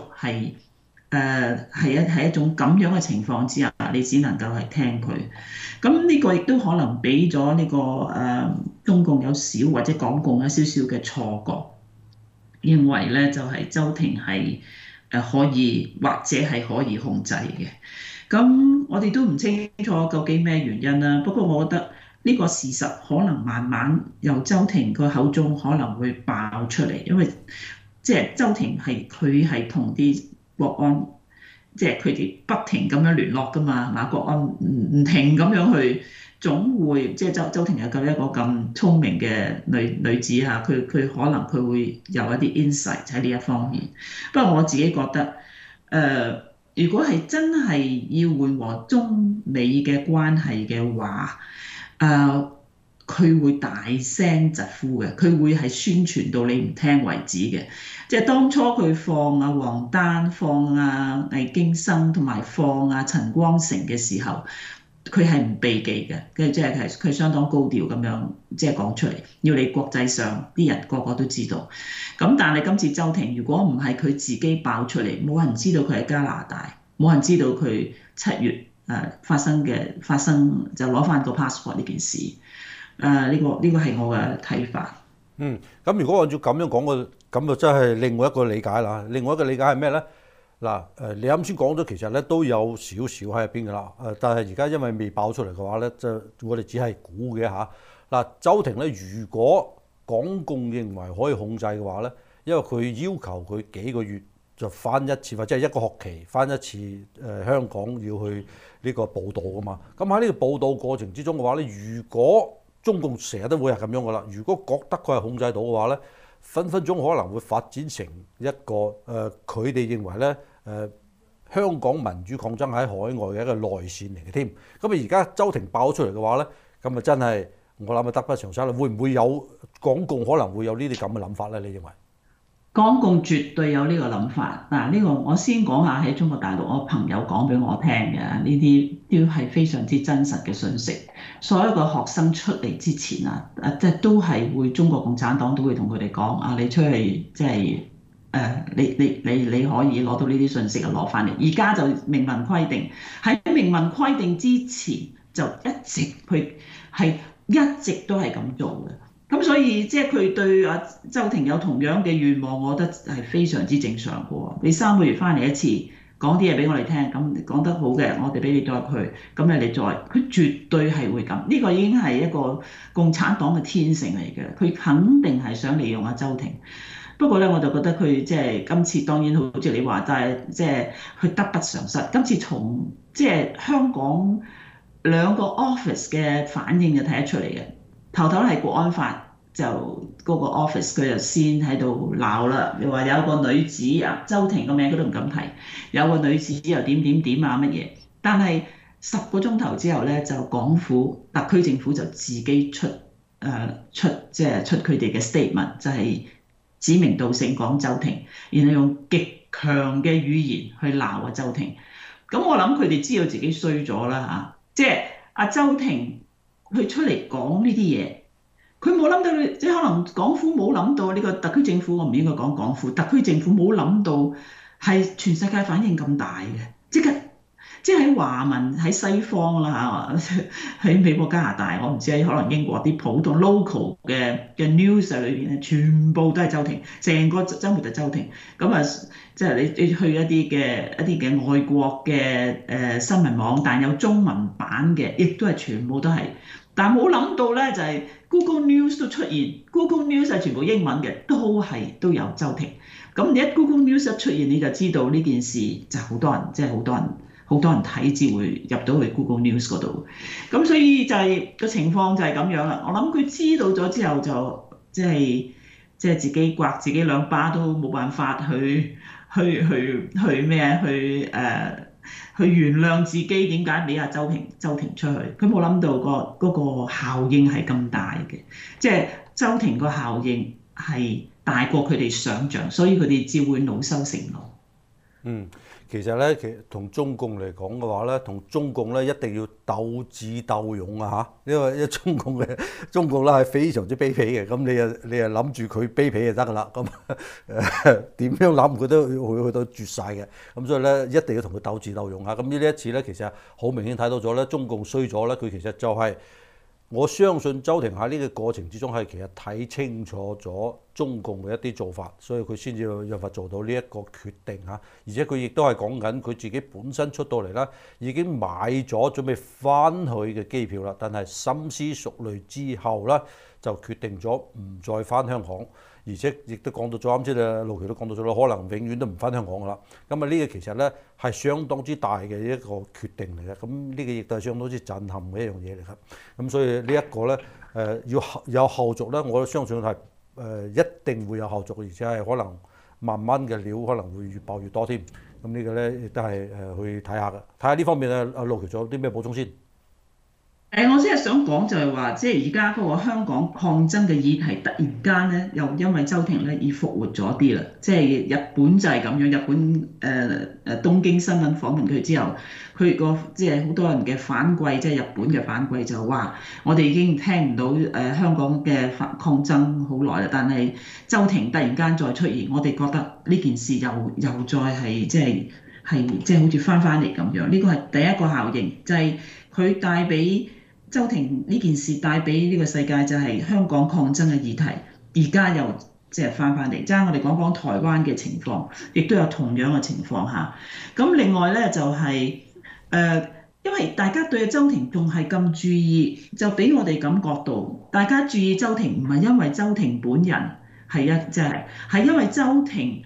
係一種咁樣嘅情況之下，你只能夠係聽佢。咁呢個亦都可能俾咗呢個中共有少或者港共有少少嘅錯覺，認為咧就係周庭係可以或者係可以控制嘅。咁我哋都唔清楚究竟咩原因啦。不過我覺得呢個事實可能慢慢由周庭個口中可能會爆出嚟，因為即係周庭佢係同啲國安，即係佢哋不停咁樣聯絡㗎嘛。嗱，國安唔停咁樣去，總會即係周庭有咁一個咁聰明嘅女子嚇，佢可能佢會有一啲 insight 喺呢一方面。不過我自己覺得如果係真係要緩和中美嘅關係嘅話，佢會大聲疾呼嘅，佢會係宣傳到你唔聽為止嘅。即係當初佢放王丹、放魏京生同埋放陳光誠嘅時候，佢係唔避忌嘅，跟住即係佢相當高調咁樣即係講出嚟，要你國際上啲人個個都知道。咁但係今次周庭如果唔係佢自己爆出嚟，冇人知道佢喺加拿大，冇人知道佢7月發生就攞翻個 passport 呢件事。呢個係我嘅睇法。 咁如果按照咁樣講嘅，咁就真係另外一個理解啦。另外一個理解係咩咧？嗱，你啱先講咗，其實咧都有少少喺入邊㗎啦。但係而家因為未爆出嚟嘅話咧，我哋只係估嘅嚇。嗱，周庭咧，如果港共認為可以控制嘅話咧，因為佢要求佢幾個月就翻一次，或者係一個學期翻一次香港要去呢個報到㗎嘛。咁喺呢個報到過程之中嘅話咧，如果中共成日都會係咁樣㗎啦，如果覺得佢係控制到嘅話咧，分分鐘可能會發展成一個佢哋認為咧香港民主抗爭喺海外嘅一個內線嚟嘅添。咁而家周庭爆出嚟嘅話咧，咁真係我諗得不償失啦。會唔會有港共可能會有呢啲咁嘅諗法咧？你認為？ 港共絕對有呢個諗法。嗱，呢個我先講下喺中國大陸我朋友講俾我聽嘅，呢啲都係非常之真實嘅信息。所有個學生出嚟之前即係都係會中國共產黨都會同佢哋講你出去即係你可以攞到呢啲信息就攞翻嚟。而家就明文規定，喺明文規定之前就一直都係咁做嘅。咁所以即係佢對周庭有同樣嘅願望，我覺得係非常之正常嘅。你3個月翻嚟一次，講啲嘢俾我哋聽，咁講得好嘅，我哋俾你再去，咁你再，佢絕對係會咁。呢個已經係一個共產黨嘅天性嚟嘅，佢肯定係想利用周庭。不過咧，我就覺得佢即係今次當然好似你話齋，即係佢得不償失。今次從即係香港2個 office 嘅反應就睇得出嚟嘅。頭係國安法，就嗰個 office 佢就先喺度鬧啦，又話有個女子周庭個名佢都唔敢提，有個女子又點乜嘢，但係10個鐘頭之後咧，就港府特區政府就自己出佢哋嘅 statement， 就係指名道姓講周庭，然後用極強嘅語言去鬧周庭。咁我諗佢哋知道自己衰咗啦嚇，即係周庭。佢出嚟講呢啲嘢，佢冇諗到，即係可能港府冇諗到呢個特區政府，我唔應該講港府，特區政府冇諗到係全世界反應咁大嘅， 即係喺華文喺西方啦嚇，喺美國加拿大，我唔知喺可能英國啲普通 local 嘅 news 裏邊咧，全部都係周庭，成個週末就周庭。咁啊，即係你去一啲嘅外國嘅新聞網，但有中文版嘅，亦都係全部都係。但冇諗到咧，就係 Google News 都出現，Google News 係全部英文嘅，都有周庭。咁你一 Google News 一出現，你就知道呢件事就好多人，即係好多人睇至會入到去 Google News 嗰度。咁所以就係個情況就係咁樣啦。我諗佢知道咗之後就即係自己刮自己兩巴都冇辦法去咩啊？去原諒自己點解俾阿周庭出去？佢冇諗到嗰個效應係咁大嘅，即係周庭個效應係大過佢哋想像，所以佢哋只會惱羞成怒。 嗯，其實咧，同中共嚟講嘅話咧，同中共咧一定要鬥智鬥勇啊嚇！因為中共咧係非常之卑鄙嘅，咁你又諗住佢卑鄙就得噶啦，咁點樣諗佢都會去到絕晒嘅，咁所以咧一定要同佢鬥智鬥勇嚇。咁呢一次咧，其實好明顯睇到咗咧，中共衰咗咧，佢其實就係、我相信周庭喺呢個過程之中係其實睇清楚咗中共嘅一啲做法，所以佢先至有法做到呢一個決定嚇。而且佢亦都係講緊佢自己本身出到嚟啦，已經買咗準備翻去嘅機票啦，但係深思熟慮之後咧，就決定咗唔再翻香港。而且亦都講到咗，啱先啊陸琪都講到咗啦，可能永遠都唔翻香港噶啦。咁啊呢個其實咧係相當之大嘅一個決定嚟嘅。咁呢個亦都係相當之震撼嘅一樣嘢嚟嘅。咁所以呢一個咧要有後續咧，我相信係一定會有後續，而且係可能慢慢嘅料可能會越爆越多添。咁呢個咧亦都係去睇下嘅。睇下呢方面啊，阿陸琪仲有啲咩補充先？ 我真係想講就係話，即係而家嗰個香港抗爭嘅議題，突然間咧，又因為周庭咧而復活咗啲啦。即係日本就係咁樣，日本東京新聞訪問佢之後，佢個即係好多人嘅反饋，即係日本嘅反饋就話，我哋已經聽唔到香港嘅抗爭好耐啦，但係周庭突然間再出現，我哋覺得呢件事又再係即係好似翻嚟咁樣。呢個係第一個效應，就係佢帶俾周庭呢件事帶俾呢個世界就係香港抗爭嘅議題，而家又即係翻嚟。即係我哋講講台灣嘅情況，亦都有同樣嘅情況下。咁另外咧就係、因為大家對周庭仲係咁注意，就俾我哋感覺到大家注意周庭唔係因為周庭本人係因為周庭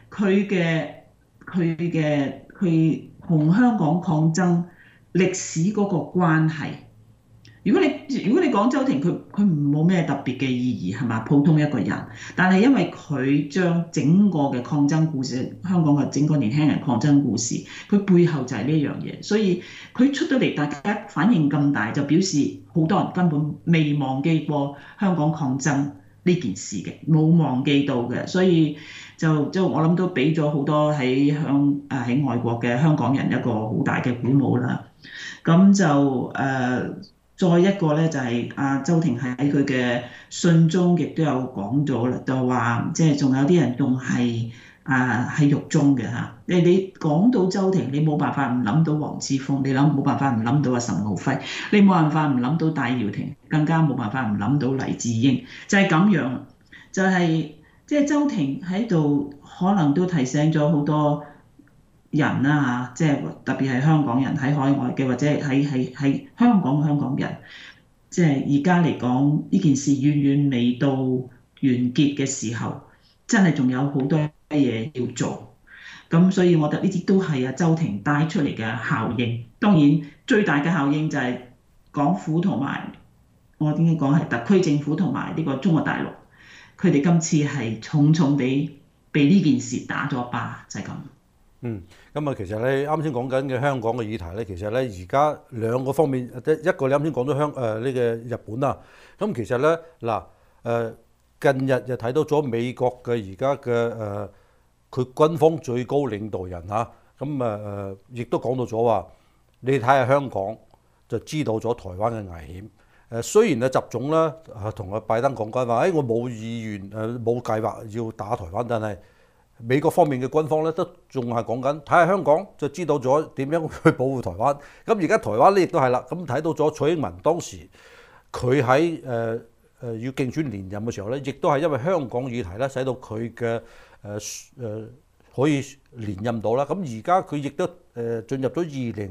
佢同香港抗爭歷史嗰個關係。如果你講周庭，佢冇咩特別嘅意義係嘛？普通一個人，但係因為佢將整個嘅抗爭故事，香港嘅整個年輕人抗爭故事，佢背後就係呢樣嘢，所以佢出到嚟，大家反應咁大，就表示好多人根本未忘記過香港抗爭呢件事嘅，冇忘記到嘅，所以就我諗都俾咗好多喺外國嘅香港人一個好大嘅鼓舞啦。咁就再一個咧就係周庭喺佢嘅信中亦都有講咗啦，就話即係仲有啲人仲係喺獄中嘅嚇。你講到周庭，你冇辦法唔諗到黃之鋒，你冇辦法唔諗到岑敖暉，你冇辦法唔諗到戴耀廷，更加冇辦法唔諗到黎智英，就係咁樣，就係即係周庭喺度可能都提醒咗好多人啦嚇，即係特別係香港人喺海外嘅，或者喺香港人，即係而家嚟講呢件事遠遠未到完結嘅時候，真係仲有好多嘢要做。咁所以我覺得呢啲都係周庭帶出嚟嘅效應。當然最大嘅效應就係港府同埋我點解講係特區政府同埋呢個中國大陸，佢哋今次係重重地被呢件事打咗巴，就係咁。 咁啊，其實咧啱先講緊嘅香港嘅議題咧，其實咧而家兩個方面，一個你啱先講咗呢個日本啦，咁其實咧近日就睇到咗美國嘅而家嘅佢軍方最高領導人嚇，咁亦都講到咗話，你睇下香港就知道咗台灣嘅危險。雖然習總咧同拜登講緊話，我冇意願冇計劃要打台灣，但係美國方面嘅軍方咧都仲係講緊，睇下香港就知道咗點樣去保護台灣。咁而家台灣咧亦都係啦，咁睇到咗蔡英文當時佢喺要競選連任嘅時候咧，亦都係因為香港議題咧，使到佢嘅可以連任到啦。咁而家佢亦都進入咗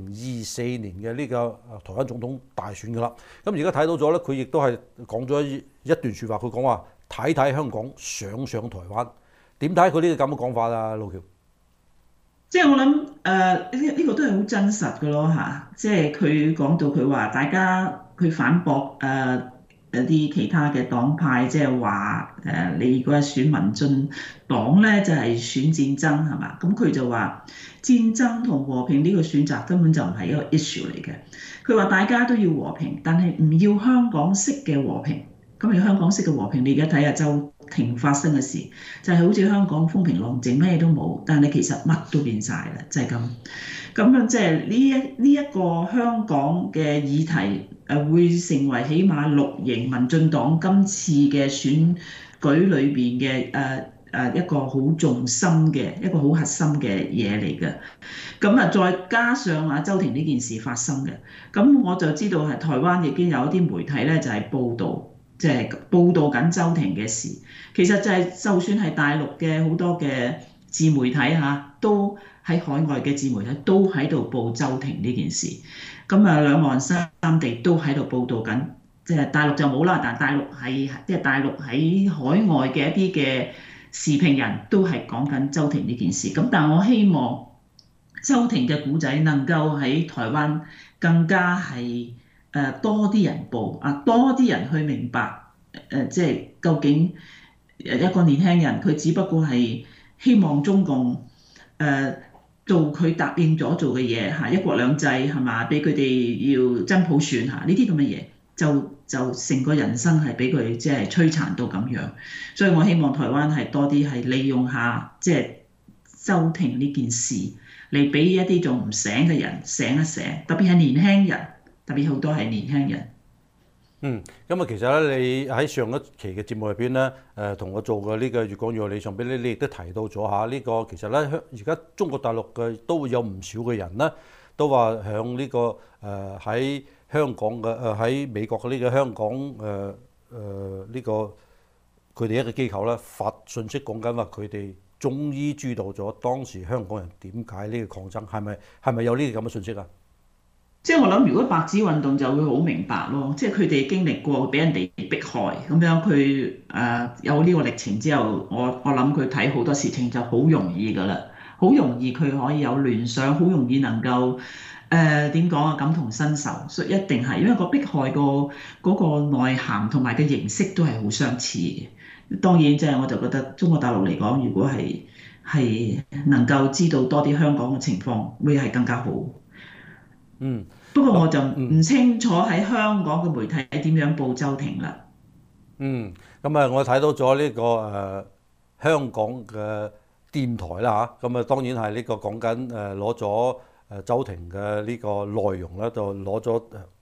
2024年嘅呢個台灣總統大選㗎啦。咁而家睇到咗咧，佢亦都係講咗一段説話，佢講話睇睇香港上上台灣。點睇佢呢個咁嘅講法啊，路橋？ 即係我諗呢個都係好真實嘅咯嚇，即係佢講到佢話大家佢反駁一啲其他嘅黨派，即係話你如果係選民進黨咧，就係選戰爭係嘛？咁佢就話戰爭同和平呢個選擇根本就唔係一個 issue 嚟嘅。佢話大家都要和平，但係唔要香港式嘅和平。咁要香港式嘅和平，你而家睇下周庭發生嘅事，就係好似香港風平浪靜，咩都冇，但係其實乜都變晒啦，就係咁。咁樣即係呢一個香港嘅議題，會成為起碼綠營民進黨今次嘅選舉裏邊嘅一個好重心嘅一個好核心嘅嘢嚟嘅。咁啊，再加上周庭呢件事發生嘅，咁我就知道係台灣已經有一啲媒體咧就係報導。即係報導緊周庭嘅事，其實就係就算係大陸嘅好多嘅自媒體嚇，都喺海外嘅自媒體都喺度報周庭呢件事。咁啊，兩岸三地都喺度報導緊，即係大陸就冇啦，但大陸係即係大陸喺海外嘅一啲嘅時評人都係講緊周庭呢件事。咁但係我希望周庭嘅故仔能夠喺台灣更加係多啲人報啊，多啲人去明白即係究竟一個年輕人佢只不過係希望中共做佢答應咗做嘅嘢嚇，一國兩制係嘛，俾佢哋要真普選嚇，呢啲咁嘅嘢就成個人生係俾佢即係摧殘到咁樣，所以我希望台灣係多啲係利用下即係周庭呢件事嚟俾一啲仲唔醒嘅人醒一醒，特別係年輕人。特別好多係年輕人。 咁啊，其實咧，你喺上一期嘅節目入邊咧，同我做嘅呢個粵講粵愛理上邊咧，你亦都提到咗下呢個其實咧，而家中國大陸嘅都會有唔少嘅人咧，都話響呢個喺香港嘅喺美國嘅呢個香港呢個佢哋一個機構咧發信息講緊話，佢哋終於知道咗當時香港人點解呢個抗爭，係咪有呢啲咁嘅信息啊？ 即係我諗，如果白紙運動就會好明白咯。即係佢哋經歷過俾人哋迫害咁樣，佢有呢個歷程之後，我諗佢睇好多事情就好容易㗎啦，好容易佢可以有聯想，好容易能夠點講啊，感同身受。所以一定係因為個迫害嗰個內涵同埋嘅形式都係好相似嘅。當然即係我就覺得中國大陸嚟講，如果係能夠知道多啲香港嘅情況，會係更加好。不過我就唔清楚喺香港嘅媒體點樣報周庭啦。 咁啊，我睇到咗呢個香港嘅電台啦嚇，咁啊當然係呢個講緊攞咗周庭嘅呢個內容咧，就攞咗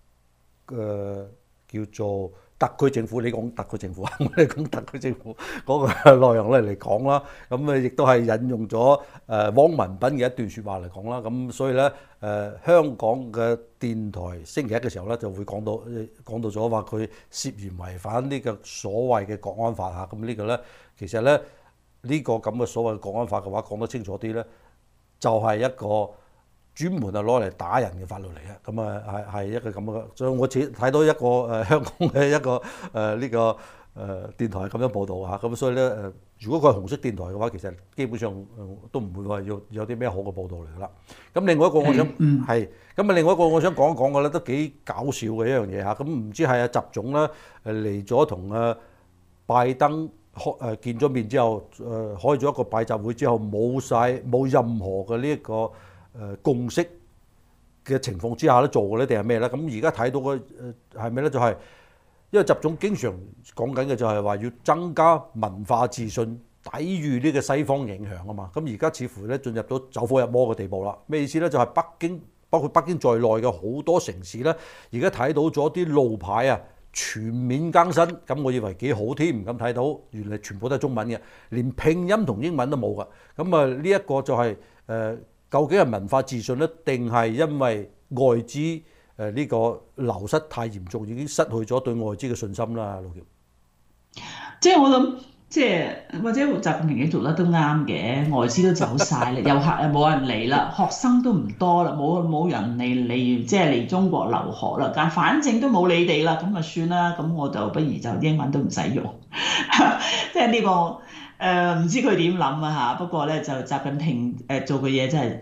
叫做特區政府，你講特區政府啊，我哋講特區政府嗰個內容咧嚟講啦，咁啊亦都係引用咗汪文斌嘅一段説話嚟講啦，咁所以咧香港嘅電台星期一嘅時候咧就會講到咗話佢涉嫌違反呢個所謂嘅國安法嚇，咁呢個咧其實咧呢個咁嘅所謂國安法嘅話講得清楚啲咧，就係一個專門係攞嚟打人嘅法律嚟嘅，咁啊係一個咁嘅，所以我自己睇到一個香港嘅一個呢個電台咁樣報導嚇，咁所以咧如果佢係紅色電台嘅話，其實基本上都唔會話要有啲咩好嘅報導嚟㗎啦。咁另外一個我想係，咁啊另外一個我想講一講嘅咧，都幾搞笑嘅一樣嘢嚇。咁唔知係阿習總咧嚟咗同拜登見咗面之後，開咗一個拜習會之後，冇任何嘅呢一個共識嘅情況之下咧做嘅咧，定係咩咧？咁而家睇到嘅係咩咧？就係因為習總經常講緊嘅就係話要增加文化自信，抵禦呢個西方影響啊嘛。咁而家似乎咧進入咗走火入魔嘅地步啦。咩意思咧？就係北京，包括北京在內嘅好多城市咧，而家睇到咗啲路牌啊， 全面更新，咁我以為幾好添，咁睇到原來全部都係中文嘅，連拼音同英文都冇㗎。咁啊呢一個就係究竟係文化自信咧，定係因為外資呢個流失太嚴重，已經失去咗對外資嘅信心啦，老喬。 即係我諗，即係或者習近平你做得都啱嘅，外資都走晒啦，遊客又冇人嚟啦，學生都唔多啦，冇人嚟即係嚟中國留學啦。但反正都冇你哋啦，咁咪算啦。咁我就不如就英文都唔使用，即係呢個唔知佢點諗啊嚇。不過咧就習近平做嘅嘢真係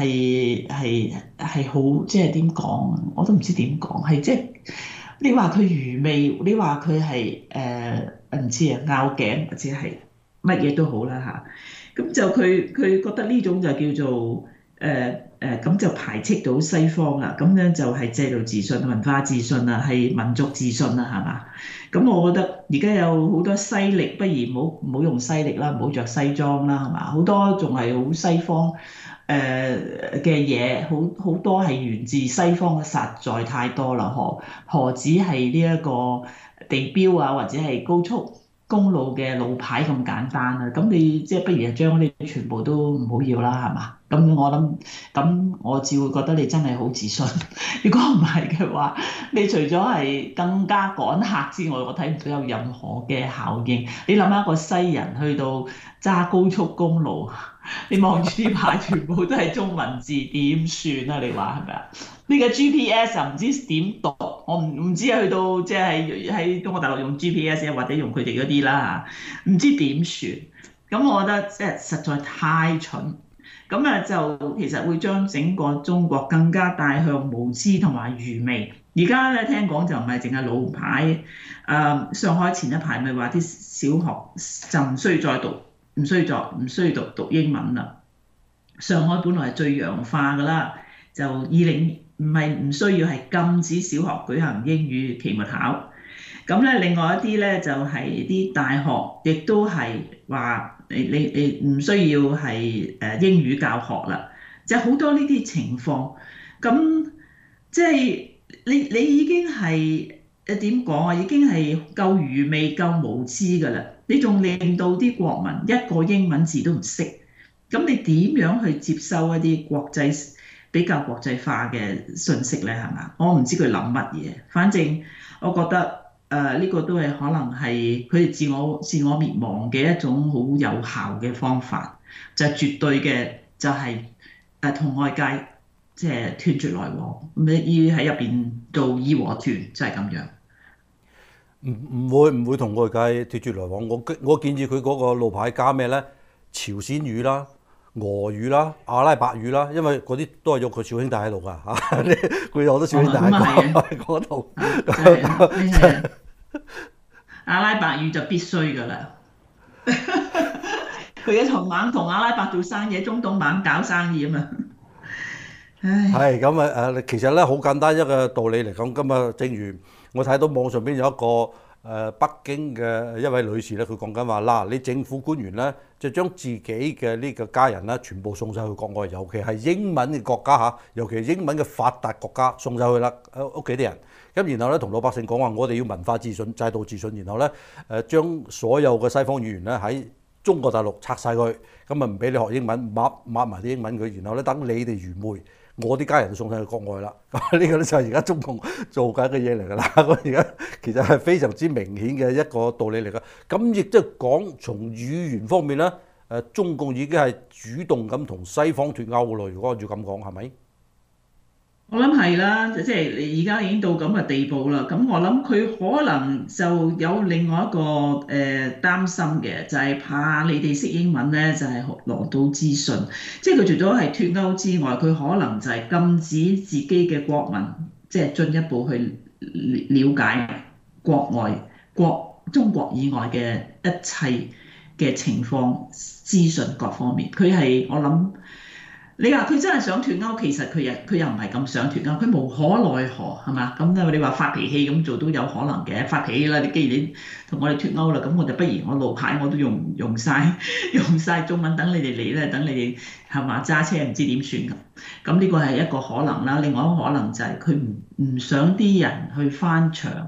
係好，即係點講啊？我都唔知點講，係即係你話佢愚昧，你話佢係唔知啊，拗頸或者係乜嘢都好啦嚇。咁就佢覺得呢種就叫做咁就排斥到西方啦。咁樣就係制度自信、文化自信啊，係民族自信啊，係嘛？咁我覺得而家有好多西歷，不如唔好用西歷啦，唔好着西裝啦，係嘛？好多仲係好西方嘅嘢，好多係源自西方嘅，實在太多啦，何止係呢一個地標啊，或者係高速公路嘅路牌咁簡單啊？咁你即係不如係將呢啲全部都唔好要啦，係嘛？咁我諗，咁我只會覺得你真係好自信。如果唔係嘅話，你除咗係更加趕客之外，我睇唔到有任何嘅效應。你諗下一個西人去到揸高速公路，你望住啲牌全部都係中文字，點算啊？你話係咪啊？呢個 GPS 又唔知點讀，我唔知去到即係喺中國大陸用 GPS 或者用佢哋嗰啲啦嚇，唔知點算。咁我覺得即係實在太蠢。咁啊就其實會將整個中國更加帶向無知同埋愚昧。而家咧聽講就唔係淨係路牌，上海前一排咪話啲小學就唔需要再讀，唔需要讀英文啦。上海本來係最洋化㗎啦，就唔需要係禁止小學舉行英語期末考。咁咧另外一啲咧就係啲大學亦都係話。你唔需要係英語教學啦，就好多呢啲情況。咁即係你已經係點講啊？已經係夠愚昧、夠無知㗎啦。你仲令到啲國民一個英文字都唔識，咁你點樣去接收一啲比較國際化嘅信息咧？係嘛？我唔知佢諗乜嘢，反正我覺得。呢個都係可能係佢哋自我滅亡嘅一種好有效嘅方法，就係絕對嘅就係同外界即係斷絕來往，要喺入邊做義和團，就係咁樣。 唔會同外界斷絕來往。我建議佢嗰個路牌加咩咧？朝鮮語啦、俄語啦、阿拉伯語啦，因為嗰啲都係有佢小兄弟喺度㗎嚇，佢有好多小兄弟喺嗰度。 阿拉伯語就必須㗎啦，佢一猛同阿拉伯做生意，中東猛搞生意啊嘛。 係咁啊其實咧好簡單一個道理嚟講，今日正如我睇到網上邊有一個北京嘅一位女士咧，佢講緊話嗱，你政府官員咧就將自己嘅呢個家人咧全部送晒去國外，尤其係英文嘅國家嚇，尤其係英文嘅發達國家送晒去啦，屋企啲人。咁然後咧同老百姓講話，我哋要文化自信、制度自信，然後咧將所有嘅西方語言咧喺中國大陸拆晒佢，咁啊唔俾你學英文，抹埋啲英文佢，然後咧等你哋愚昧，我啲家人就送晒去國外啦。呢個咧就係而家中共做緊嘅嘢嚟㗎啦。咁而家其實係非常之明顯嘅一個道理嚟㗎。咁亦即係講從語言方面咧，中共已經係主動咁同西方脫鈎咯。如果按照咁講，係咪？ 我諗係啦，即係你而家已經到咁嘅地步啦。咁我諗佢可能就有另外一個擔心嘅，就係怕你哋識英文咧，就係攞到資訊。即係佢除咗係脫鈎之外，佢可能就係禁止自己嘅國民即係進一步去了解國外中國以外嘅一切嘅情況、資訊各方面。佢係我諗。你話佢真係想脫鈎，其實佢又唔係咁想脫鈎，佢無可奈何係嘛？咁你話發脾氣咁做都有可能嘅，發脾氣啦！既然你同我哋脫鈎啦，咁我就不如我路牌我都用晒中文，等你哋嚟咧，等你哋係嘛揸車唔知點算咁。咁呢個係一個可能啦，另外一個可能就係佢唔想啲人去翻牆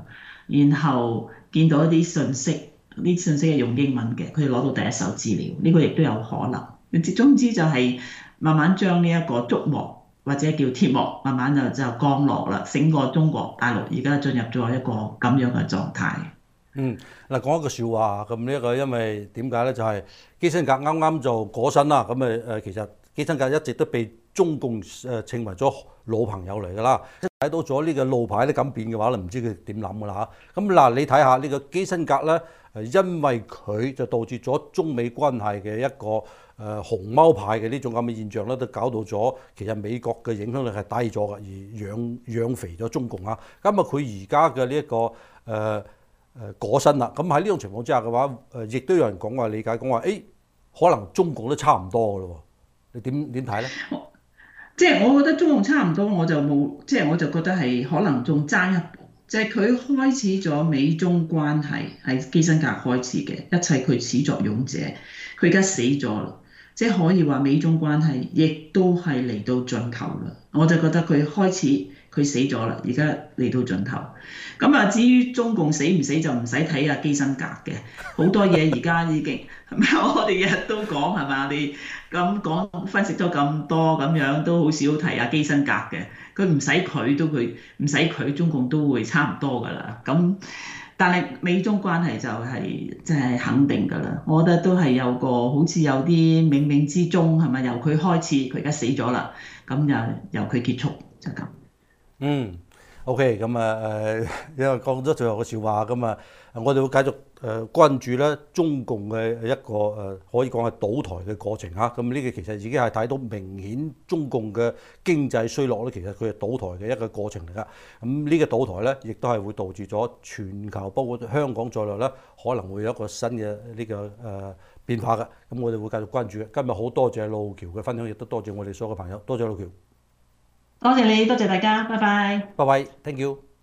然後見到一啲信息，啲信息係用英文嘅，佢哋攞到第一手資料，呢個亦都有可能。總之就係慢慢將呢一個觸幕或者叫鐵幕，慢慢就降落啦，整個中國大陸而家進入咗一個咁樣嘅狀態。 嗯，嗱講一個笑話咁呢一個，因為點解咧？就係基辛格啱啱就過身啦，咁其實基辛格一直都被中共稱為咗老朋友嚟㗎啦。睇到咗呢個路牌都咁變嘅話咧，唔知佢點諗㗎啦嚇。咁嗱，你睇下呢個基辛格咧，因為佢就導致咗中美關係嘅一個熊貓派嘅呢種咁嘅現象咧，都搞到咗其實美國嘅影響力係低咗嘅，而養肥咗中共啊。咁啊，佢而家嘅呢一個過身啦，咁喺呢種情況之下嘅話，亦都有人講話理解講話，可能中共都差唔多嘅咯喎，你點睇咧？ 即係我覺得中共差唔多，我就冇，即係我就覺得係可能仲爭一步。即係佢開始咗美中關係係基辛格開始嘅，一切佢始作俑者。佢而家死咗啦，即係可以話美中關係亦都係嚟到盡頭啦。我就覺得佢開始佢死咗啦，而家嚟到盡頭。咁啊，至於中共死唔死就唔使睇阿基辛格嘅，好多嘢而家已經係咪？我哋日日都講係嘛？你咁講分析咗咁多咁樣，都好少提阿基辛格嘅。佢唔使佢都佢唔使佢，中共都會差唔多㗎啦。咁但係美中關係就係即係肯定㗎啦。我覺得都係有個好似有啲冥冥之中係咪？由佢開始，佢而家死咗啦，咁就由佢結束就咁。 嗯，OK，咁因為講咗最後個笑話咁啊，我哋會繼續關注咧中共嘅一個可以講係倒台嘅過程嚇。咁呢個其實已經係睇到明顯中共嘅經濟衰落咧，其實佢係倒台嘅一個過程嚟㗎。咁呢個倒台咧，亦都係會導致咗全球包括香港在內咧，可能會有一個新嘅呢個變化㗎。咁我哋會繼續關注嘅。今日好多謝路橋嘅分享，亦都多謝我哋所有嘅朋友，多謝路橋。 多謝你，多謝大家，拜拜。 拜拜，thank you。